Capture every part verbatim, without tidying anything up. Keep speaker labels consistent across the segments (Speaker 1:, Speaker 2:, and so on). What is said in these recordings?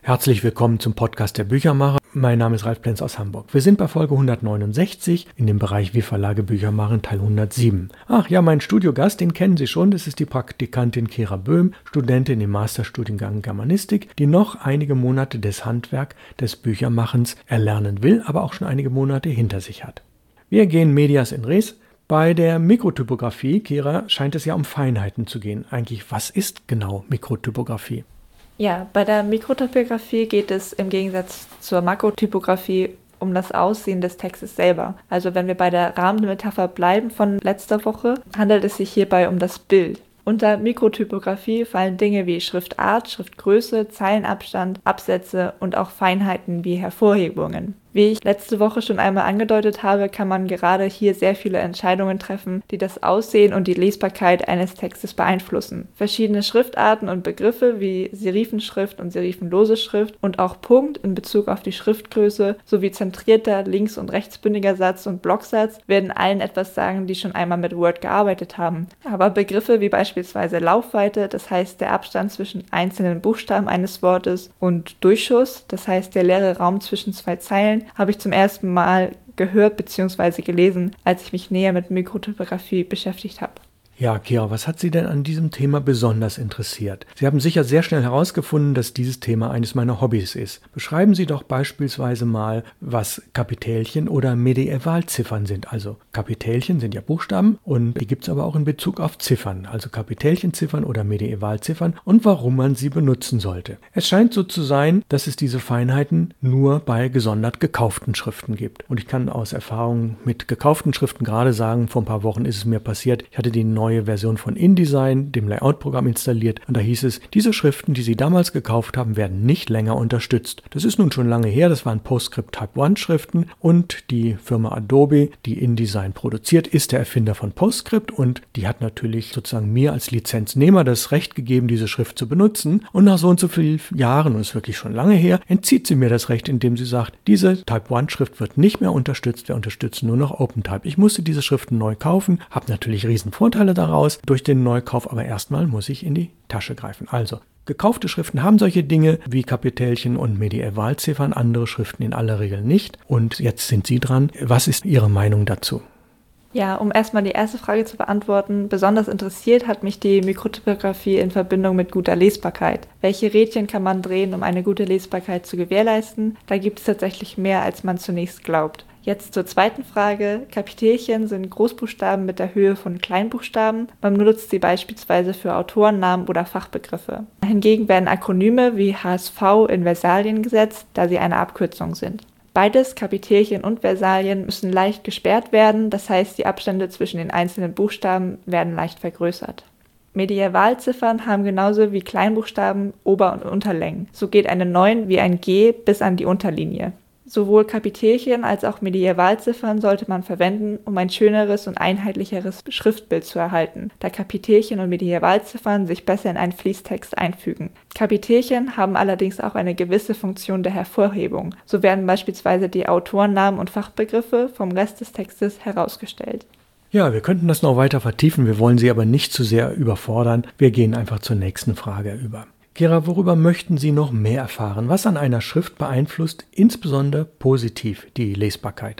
Speaker 1: Herzlich willkommen zum Podcast der Büchermacher. Mein Name ist Ralf Plenz aus Hamburg. Wir sind bei Folge hundertneunundsechzig in dem Bereich Wie Verlage Bücher machen, Teil hundertsieben. Ach ja, mein Studiogast, den kennen Sie schon, das ist die Praktikantin Kira Böhm, Studentin im Masterstudiengang Germanistik, die noch einige Monate des Handwerk des Büchermachens erlernen will, aber auch schon einige Monate hinter sich hat. Wir gehen medias in res. Bei der Mikrotypografie, Kira, scheint es ja um Feinheiten zu gehen. Eigentlich, was ist genau Mikrotypografie?
Speaker 2: Ja, bei der Mikrotypografie geht es im Gegensatz zur Makrotypografie um das Aussehen des Textes selber. Also wenn wir bei der Rahmenmetapher bleiben von letzter Woche, handelt es sich hierbei um das Bild. Unter Mikrotypografie fallen Dinge wie Schriftart, Schriftgröße, Zeilenabstand, Absätze und auch Feinheiten wie Hervorhebungen. Wie ich letzte Woche schon einmal angedeutet habe, kann man gerade hier sehr viele Entscheidungen treffen, die das Aussehen und die Lesbarkeit eines Textes beeinflussen. Verschiedene Schriftarten und Begriffe wie Serifenschrift und serifenlose Schrift und auch Punkt in Bezug auf die Schriftgröße sowie zentrierter links- und rechtsbündiger Satz und Blocksatz werden allen etwas sagen, die schon einmal mit Word gearbeitet haben. Aber Begriffe wie beispielsweise Laufweite, das heißt der Abstand zwischen einzelnen Buchstaben eines Wortes, und Durchschuss, das heißt der leere Raum zwischen zwei Zeilen, habe ich zum ersten Mal gehört bzw. gelesen, als ich mich näher mit Mikrotypografie beschäftigt habe.
Speaker 1: Ja, Kira, was hat Sie denn an diesem Thema besonders interessiert? Sie haben sicher sehr schnell herausgefunden, dass dieses Thema eines meiner Hobbys ist. Beschreiben Sie doch beispielsweise mal, was Kapitälchen oder Medievalziffern sind. Also Kapitälchen sind ja Buchstaben und die gibt es aber auch in Bezug auf Ziffern, also Kapitälchenziffern oder Medievalziffern, und warum man sie benutzen sollte. Es scheint so zu sein, dass es diese Feinheiten nur bei gesondert gekauften Schriften gibt. Und ich kann aus Erfahrung mit gekauften Schriften gerade sagen, vor ein paar Wochen ist es mir passiert, ich hatte die neue neue Version von InDesign, dem Layout-Programm, installiert, und da hieß es, diese Schriften, die Sie damals gekauft haben, werden nicht länger unterstützt. Das ist nun schon lange her, das waren PostScript Type eins Schriften, und die Firma Adobe, die InDesign produziert, ist der Erfinder von PostScript, und die hat natürlich sozusagen mir als Lizenznehmer das Recht gegeben, diese Schrift zu benutzen, und nach so und so vielen Jahren, und es ist wirklich schon lange her, entzieht sie mir das Recht, indem sie sagt, diese Type eins Schrift wird nicht mehr unterstützt, wir unterstützen nur noch OpenType. Ich musste diese Schriften neu kaufen, habe natürlich riesen Vorteile daraus durch den Neukauf, aber erstmal muss ich in die Tasche greifen. Also, gekaufte Schriften haben solche Dinge wie Kapitälchen und Medievalziffern, andere Schriften in aller Regel nicht. Und jetzt sind Sie dran. Was ist Ihre Meinung dazu?
Speaker 2: Ja, um erstmal die erste Frage zu beantworten, besonders interessiert hat mich die Mikrotypografie in Verbindung mit guter Lesbarkeit. Welche Rädchen kann man drehen, um eine gute Lesbarkeit zu gewährleisten? Da gibt es tatsächlich mehr, als man zunächst glaubt. Jetzt zur zweiten Frage. Kapitälchen sind Großbuchstaben mit der Höhe von Kleinbuchstaben. Man benutzt sie beispielsweise für Autorennamen oder Fachbegriffe. Hingegen werden Akronyme wie H S V in Versalien gesetzt, da sie eine Abkürzung sind. Beides, Kapitälchen und Versalien, müssen leicht gesperrt werden, das heißt, die Abstände zwischen den einzelnen Buchstaben werden leicht vergrößert. Medievalziffern haben genauso wie Kleinbuchstaben Ober- und Unterlängen. So geht eine neun wie ein G bis an die Unterlinie. Sowohl Kapitälchen als auch Medievalziffern sollte man verwenden, um ein schöneres und einheitlicheres Schriftbild zu erhalten, da Kapitälchen und Medievalziffern sich besser in einen Fließtext einfügen. Kapitälchen haben allerdings auch eine gewisse Funktion der Hervorhebung. So werden beispielsweise die Autorennamen und Fachbegriffe vom Rest des Textes herausgestellt.
Speaker 1: Ja, wir könnten das noch weiter vertiefen, wir wollen Sie aber nicht zu sehr überfordern. Wir gehen einfach zur nächsten Frage über. Kira, worüber möchten Sie noch mehr erfahren? Was an einer Schrift beeinflusst insbesondere positiv die Lesbarkeit?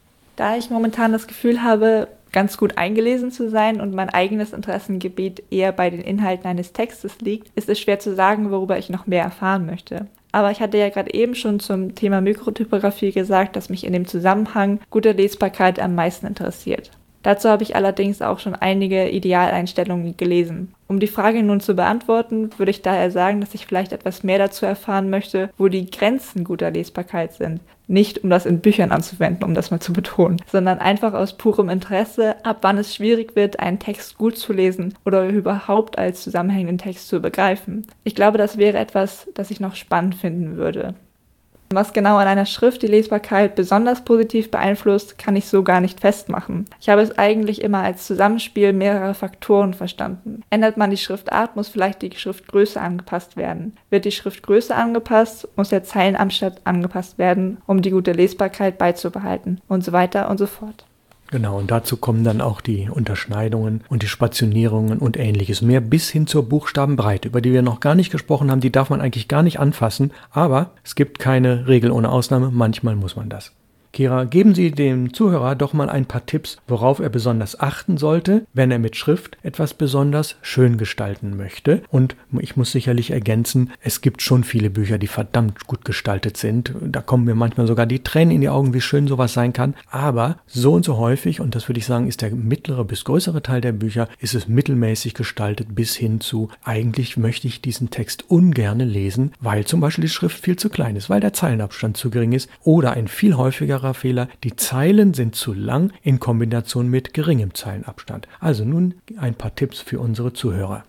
Speaker 2: Da ich momentan das Gefühl habe, ganz gut eingelesen zu sein und mein eigenes Interessengebiet eher bei den Inhalten eines Textes liegt, ist es schwer zu sagen, worüber ich noch mehr erfahren möchte. Aber ich hatte ja gerade eben schon zum Thema Mikrotypografie gesagt, dass mich in dem Zusammenhang gute Lesbarkeit am meisten interessiert. Dazu habe ich allerdings auch schon einige Idealeinstellungen gelesen. Um die Frage nun zu beantworten, würde ich daher sagen, dass ich vielleicht etwas mehr dazu erfahren möchte, wo die Grenzen guter Lesbarkeit sind. Nicht, um das in Büchern anzuwenden, um das mal zu betonen, sondern einfach aus purem Interesse, ab wann es schwierig wird, einen Text gut zu lesen oder überhaupt als zusammenhängenden Text zu begreifen. Ich glaube, das wäre etwas, das ich noch spannend finden würde. Was genau an einer Schrift die Lesbarkeit besonders positiv beeinflusst, kann ich so gar nicht festmachen. Ich habe es eigentlich immer als Zusammenspiel mehrerer Faktoren verstanden. Ändert man die Schriftart, muss vielleicht die Schriftgröße angepasst werden. Wird die Schriftgröße angepasst, muss der Zeilenabstand angepasst werden, um die gute Lesbarkeit beizubehalten und so weiter und so fort.
Speaker 1: Genau, und dazu kommen dann auch die Unterschneidungen und die Spationierungen und Ähnliches mehr bis hin zur Buchstabenbreite, über die wir noch gar nicht gesprochen haben. Die darf man eigentlich gar nicht anfassen, aber es gibt keine Regel ohne Ausnahme. Manchmal muss man das. Kira, geben Sie dem Zuhörer doch mal ein paar Tipps, worauf er besonders achten sollte, wenn er mit Schrift etwas besonders schön gestalten möchte. Und ich muss sicherlich ergänzen, es gibt schon viele Bücher, die verdammt gut gestaltet sind. Da kommen mir manchmal sogar die Tränen in die Augen, wie schön sowas sein kann. Aber so und so häufig, und das würde ich sagen, ist der mittlere bis größere Teil der Bücher, ist es mittelmäßig gestaltet bis hin zu, eigentlich möchte ich diesen Text ungerne lesen, weil zum Beispiel die Schrift viel zu klein ist, weil der Zeilenabstand zu gering ist oder ein viel häufigerer Fehler, die Zeilen sind zu lang in Kombination mit geringem Zeilenabstand. Also nun ein paar Tipps für unsere Zuhörer.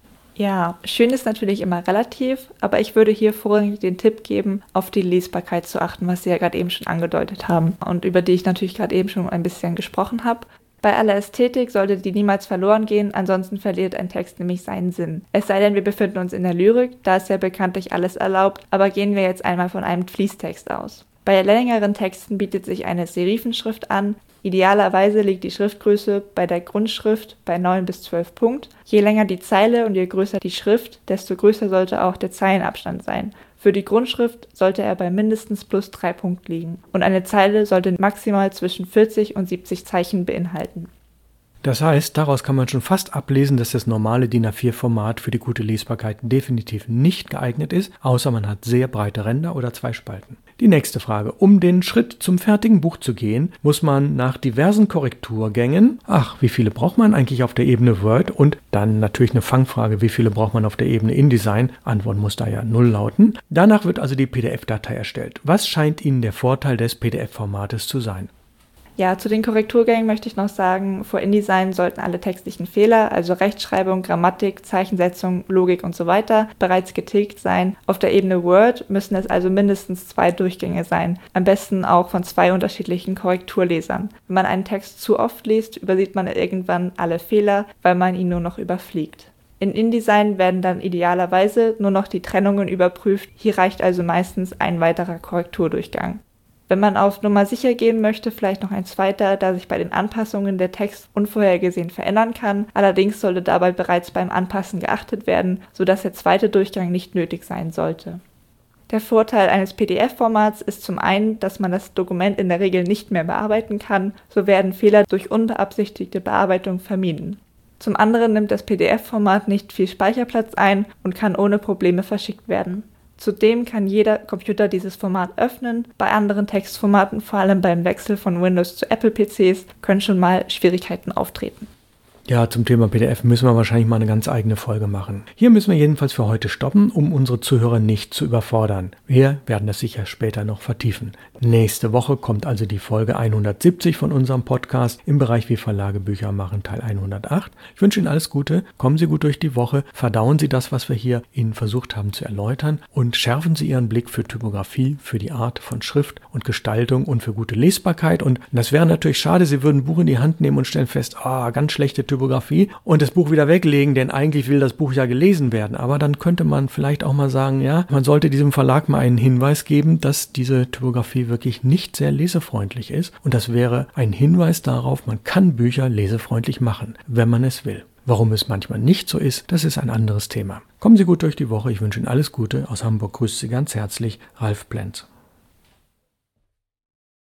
Speaker 2: Ja, schön ist natürlich immer relativ, aber ich würde hier vorrangig den Tipp geben, auf die Lesbarkeit zu achten, was Sie ja gerade eben schon angedeutet haben und über die ich natürlich gerade eben schon ein bisschen gesprochen habe. Bei aller Ästhetik sollte die niemals verloren gehen, ansonsten verliert ein Text nämlich seinen Sinn. Es sei denn, wir befinden uns in der Lyrik, da ist ja bekanntlich alles erlaubt, aber gehen wir jetzt einmal von einem Fließtext aus. Bei längeren Texten bietet sich eine Serifenschrift an. Idealerweise liegt die Schriftgröße bei der Grundschrift bei neun bis zwölf Punkt. Je länger die Zeile und je größer die Schrift, desto größer sollte auch der Zeilenabstand sein. Für die Grundschrift sollte er bei mindestens plus drei Punkt liegen. Und eine Zeile sollte maximal zwischen vierzig und siebzig Zeichen beinhalten.
Speaker 1: Das heißt, daraus kann man schon fast ablesen, dass das normale D I N A vier Format für die gute Lesbarkeit definitiv nicht geeignet ist, außer man hat sehr breite Ränder oder zwei Spalten. Die nächste Frage. Um den Schritt zum fertigen Buch zu gehen, muss man nach diversen Korrekturgängen, ach, wie viele braucht man eigentlich auf der Ebene Word? Und dann natürlich eine Fangfrage, wie viele braucht man auf der Ebene InDesign? Antwort muss da ja null lauten. Danach wird also die P D F-Datei erstellt. Was scheint Ihnen der Vorteil des P D F-Formates zu sein?
Speaker 2: Ja, zu den Korrekturgängen möchte ich noch sagen, vor InDesign sollten alle textlichen Fehler, also Rechtschreibung, Grammatik, Zeichensetzung, Logik und so weiter, bereits getilgt sein. Auf der Ebene Word müssen es also mindestens zwei Durchgänge sein, am besten auch von zwei unterschiedlichen Korrekturlesern. Wenn man einen Text zu oft liest, übersieht man irgendwann alle Fehler, weil man ihn nur noch überfliegt. In InDesign werden dann idealerweise nur noch die Trennungen überprüft, hier reicht also meistens ein weiterer Korrekturdurchgang. Wenn man auf Nummer sicher gehen möchte, vielleicht noch ein zweiter, da sich bei den Anpassungen der Text unvorhergesehen verändern kann. Allerdings sollte dabei bereits beim Anpassen geachtet werden, sodass der zweite Durchgang nicht nötig sein sollte. Der Vorteil eines P D F-Formats ist zum einen, dass man das Dokument in der Regel nicht mehr bearbeiten kann, so werden Fehler durch unbeabsichtigte Bearbeitung vermieden. Zum anderen nimmt das P D F-Format nicht viel Speicherplatz ein und kann ohne Probleme verschickt werden. Zudem kann jeder Computer dieses Format öffnen. Bei anderen Textformaten, vor allem beim Wechsel von Windows zu Apple-P Cs, können schon mal Schwierigkeiten auftreten.
Speaker 1: Ja, zum Thema P D F müssen wir wahrscheinlich mal eine ganz eigene Folge machen. Hier müssen wir jedenfalls für heute stoppen, um unsere Zuhörer nicht zu überfordern. Wir werden das sicher später noch vertiefen. Nächste Woche kommt also die Folge hundertsiebzig von unserem Podcast im Bereich Wie Verlage Bücher machen, Teil hundertacht. Ich wünsche Ihnen alles Gute, kommen Sie gut durch die Woche, verdauen Sie das, was wir hier Ihnen versucht haben zu erläutern und schärfen Sie Ihren Blick für Typografie, für die Art von Schrift und Gestaltung und für gute Lesbarkeit. Und das wäre natürlich schade, Sie würden ein Buch in die Hand nehmen und stellen fest, ah, oh, ganz schlechte Typografie und das Buch wieder weglegen, denn eigentlich will das Buch ja gelesen werden. Aber dann könnte man vielleicht auch mal sagen, ja, man sollte diesem Verlag mal einen Hinweis geben, dass diese Typografie wirklich nicht sehr lesefreundlich ist. Und das wäre ein Hinweis darauf, man kann Bücher lesefreundlich machen, wenn man es will. Warum es manchmal nicht so ist, das ist ein anderes Thema. Kommen Sie gut durch die Woche. Ich wünsche Ihnen alles Gute. Aus Hamburg grüßt Sie ganz herzlich Ralf Plenz.